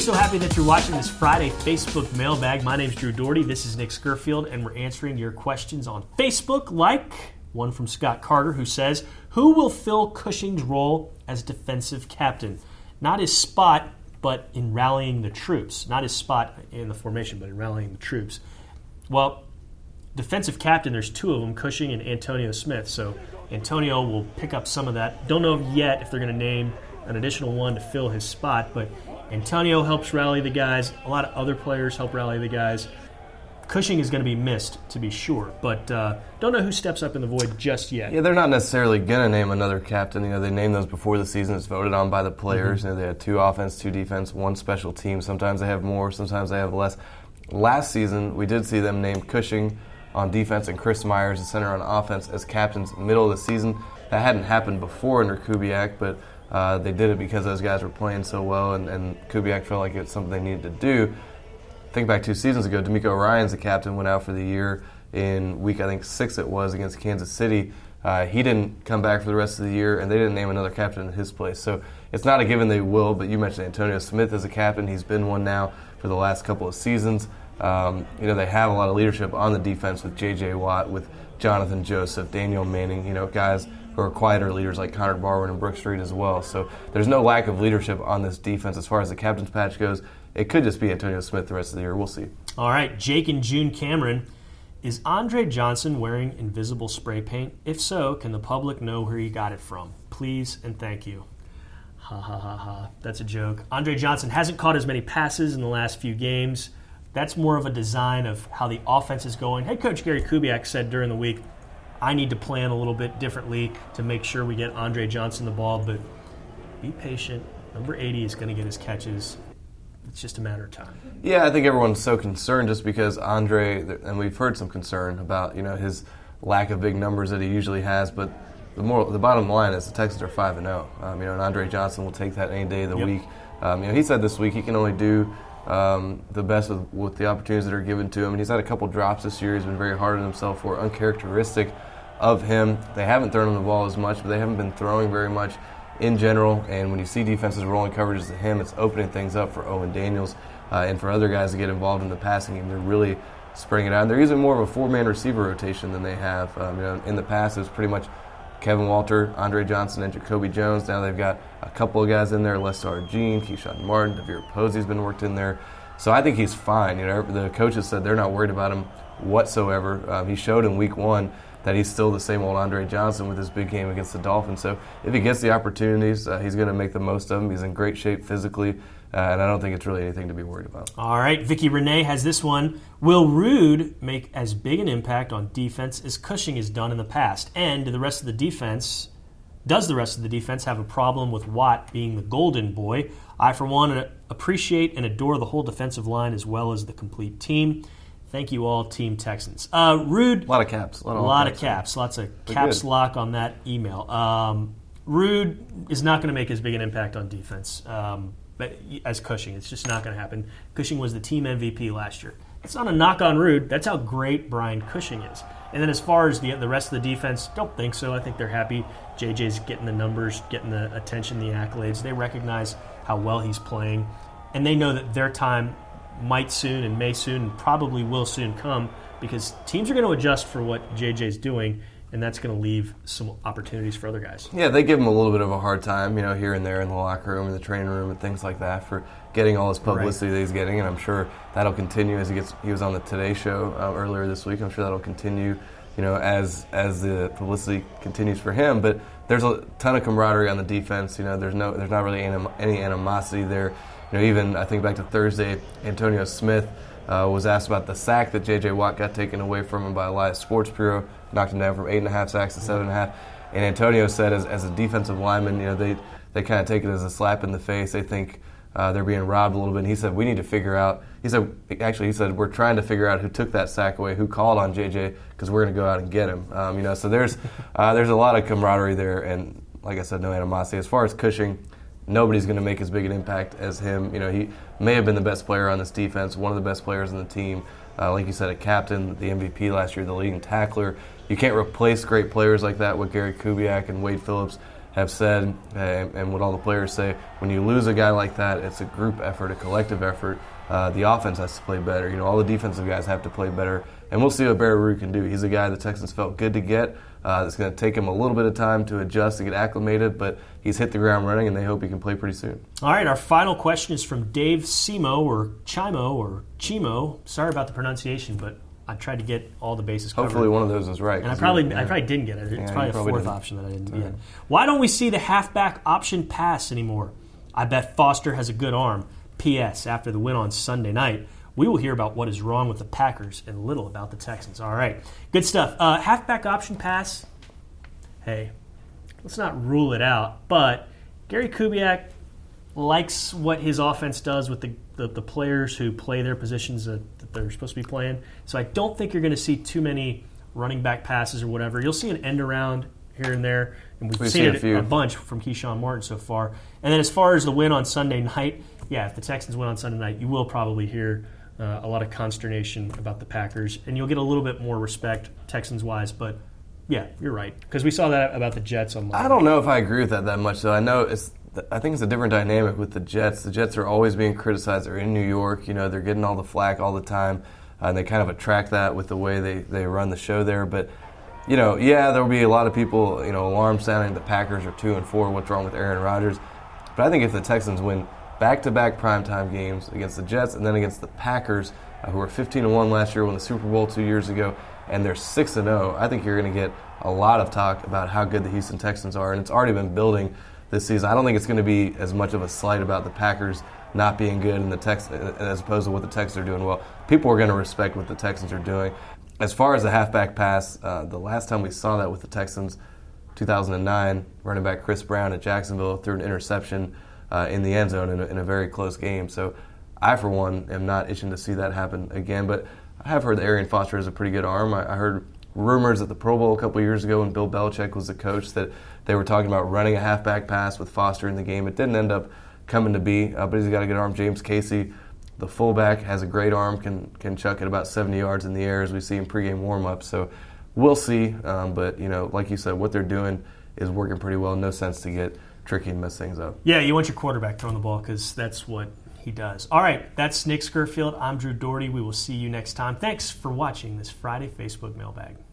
so happy that you're watching this Friday Facebook mailbag. My name's Drew Doherty. This is Nick Scurfield, and we're answering your questions on Facebook, like one from Scott Carter, who says, who will fill Cushing's role as defensive captain? Not his spot, but in rallying the troops. Not his spot in the formation, but in rallying the troops. Well, defensive captain, there's two of them, Cushing and Antonio Smith. So Antonio will pick up some of that. Don't know yet if they're going to name an additional one to fill his spot, but Antonio helps rally the guys. A lot of other players help rally the guys. Cushing is going to be missed, to be sure, but don't know who steps up in the void just yet. Yeah, they're not necessarily going to name another captain. You know, they name those before the season. It's voted on by the players. You know, they had 2 offense, 2 defense, 1 special team. Sometimes they have more, sometimes they have less. Last season, we did see them name Cushing on defense and Chris Myers, the center on offense, as captains middle of the season. That hadn't happened before under Kubiak, but they did it because those guys were playing so well, and Kubiak felt like it's something they needed to do. Think back 2 seasons ago, D'Amico Ryans, the captain, went out for the year in week, I think, 6 it was, against Kansas City. He didn't come back for the rest of the year, and they didn't name another captain in his place. So it's not a given they will, but you mentioned Antonio Smith as a captain. He's been one now for the last couple of seasons. They have a lot of leadership on the defense with J.J. Watt, with Jonathan Joseph, Daniel Manning, guys who are quieter leaders like Connor Barwin and Brooke Street as well. So there's no lack of leadership on this defense. As far as the captain's patch goes, it could just be Antonio Smith the rest of the year. We'll see. All right, Jake and June Cameron. Is Andre Johnson wearing invisible spray paint? If so, can the public know where he got it from? Please and thank you. Ha ha ha ha. That's a joke. Andre Johnson hasn't caught as many passes in the last few games. That's more of a design of how the offense is going. Head coach Gary Kubiak said during the week, I need to plan a little bit differently to make sure we get Andre Johnson the ball, but be patient. Number 80 is going to get his catches. It's just a matter of time. Yeah, I think everyone's so concerned just because Andre, and we've heard some concern about his lack of big numbers that he usually has, but the bottom line is the Texans are 5-0. And Andre Johnson will take that any day of the week. He said this week he can only do the best with the opportunities that are given to him. And he's had a couple drops this year. He's been very hard on himself for uncharacteristic of him. They haven't thrown him the ball as much, but they haven't been throwing very much in general. And when you see defenses rolling coverages to him, it's opening things up for Owen Daniels and for other guys to get involved in the passing game. They're really spreading it out. And they're using more of a 4-man receiver rotation than they have. In the past, it was pretty much Kevin Walter, Andre Johnson, and Jacoby Jones. Now they've got a couple of guys in there, Lester Jean, Keyshawn Martin, Devere Posey's been worked in there. So I think he's fine. The coaches said they're not worried about him whatsoever. He showed in week 1 that he's still the same old Andre Johnson with his big game against the Dolphins. So if he gets the opportunities, he's going to make the most of them. He's in great shape physically, and I don't think it's really anything to be worried about. All right, Vicky Renee has this one. Will Rude make as big an impact on defense as Cushing has done in the past? And does the rest of the defense have a problem with Watt being the golden boy? I, for one, appreciate and adore the whole defensive line as well as the complete team. Thank you all, Team Texans. Rude. A lot of caps. A lot of caps. Lots of caps lock on that email. Rude is not going to make as big an impact on defense as Cushing. It's just not going to happen. Cushing was the team MVP last year. It's not a knock on Rude. That's how great Brian Cushing is. And then as far as the rest of the defense, don't think so. I think they're happy. JJ's getting the numbers, getting the attention, the accolades. They recognize how well he's playing. And they know that their time might soon and may soon and probably will soon come because teams are going to adjust for what JJ's doing, and that's going to leave some opportunities for other guys. Yeah, they give him a little bit of a hard time, here and there in the locker room, in the training room, and things like that for getting all this publicity that he's getting, and I'm sure that'll continue as he was on the Today Show earlier this week. I'm sure that'll continue, as the publicity continues for him. But there's a ton of camaraderie on the defense. There's not really any animosity there. Even I think back to Thursday, Antonio Smith was asked about the sack that J.J. Watt got taken away from him by Elias Sports Bureau, knocked him down from 8.5 sacks to 7.5. And Antonio said, as a defensive lineman, they kind of take it as a slap in the face. They think they're being robbed a little bit. And he said, we need to figure out. He said, we're trying to figure out who took that sack away, who called on J.J. because we're going to go out and get him. So there's a lot of camaraderie there, and like I said, no animosity. As far as Cushing, nobody's going to make as big an impact as him. He may have been the best player on this defense, one of the best players on the team. Like you said, a captain, the MVP last year, the leading tackler. You can't replace great players like that with Gary Kubiak and Wade Phillips have said, and what all the players say, when you lose a guy like that, it's a group effort, a collective effort. The offense has to play better. All the defensive guys have to play better. And we'll see what Barry Rue can do. He's a guy the Texans felt good to get. It's going to take him a little bit of time to adjust, to get acclimated, but he's hit the ground running, and they hope he can play pretty soon. All right, our final question is from Dave Simo, or Chimo. Sorry about the pronunciation, but I tried to get all the bases covered. Hopefully one of those is right. And I probably didn't get it. It's probably a fourth option that I didn't get. Why don't we see the halfback option pass anymore? I bet Foster has a good arm. P.S. After the win on Sunday night, we will hear about what is wrong with the Packers and little about the Texans. All right, good stuff. Halfback option pass, hey, let's not rule it out, but Gary Kubiak likes what his offense does with the players who play their positions that they're supposed to be playing. So I don't think you're going to see too many running back passes or whatever. You'll see an end around here and there, and we've seen it a bunch from Keyshawn Martin so far. And then as far as the win on Sunday night, if the Texans win on Sunday night, you will probably hear a lot of consternation about the Packers, and you'll get a little bit more respect Texans-wise, but yeah, you're right, because we saw that about the Jets on Monday. I don't know if I agree with that much, though. I think it's a different dynamic with the Jets. The Jets are always being criticized. They're in New York. They're getting all the flack all the time, and they kind of attract that with the way they run the show there. But, there will be a lot of people, alarm sounding the Packers are 2-4. What's wrong with Aaron Rodgers? But I think if the Texans win back-to-back primetime games against the Jets and then against the Packers, who were 15-1 last year, won the Super Bowl 2 years ago, and they're 6-0, I think you're going to get a lot of talk about how good the Houston Texans are, and it's already been building this season. I don't think it's going to be as much of a slight about the Packers not being good and the Texans as opposed to what the Texans are doing well. People are going to respect what the Texans are doing. As far as the halfback pass, the last time we saw that with the Texans, 2009, running back Chris Brown at Jacksonville threw an interception in the end zone in a very close game. So I, for one, am not itching to see that happen again. But I have heard that Arian Foster has a pretty good arm. I heard rumors at the Pro Bowl a couple years ago when Bill Belichick was the coach that they were talking about running a halfback pass with Foster in the game. It didn't end up coming to be, but he's got a good arm. James Casey, the fullback, has a great arm, can chuck it about 70 yards in the air as we see in pregame warm-ups. So we'll see. But, like you said, what they're doing is working pretty well. No sense to get tricky and mess things up. Yeah, you want your quarterback throwing the ball because that's what he does. All right, that's Nick Scurfield. I'm Drew Doherty. We will see you next time. Thanks for watching this Friday Facebook Mailbag.